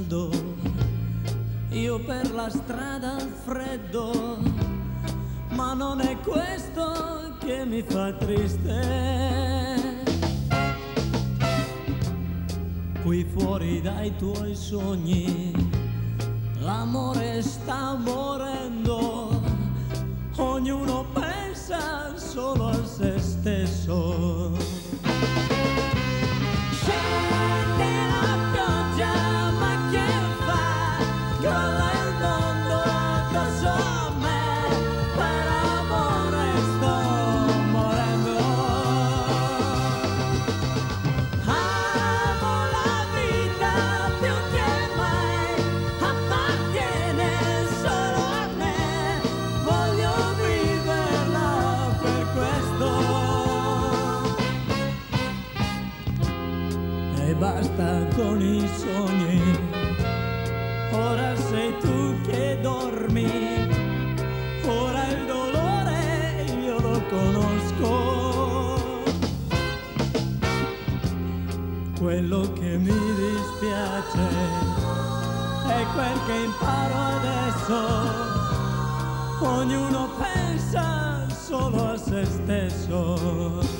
mondo, io per la strada al freddo, ma non è questo che mi fa triste. Qui fuori dai tuoi sogni l'amore sta morendo, ognuno pensa solo a se stesso. Scende la pioggia, ma che fa? Crolla il mondo addosso a me, per amore sto morendo. Amo la vita più che mai, appartiene solo a me, voglio viverla per questo. E basta con i sogni, ora sei tu che dormi, ora il dolore io lo conosco. Quello che mi dispiace è quel che imparo adesso, ognuno pensa solo a se stesso.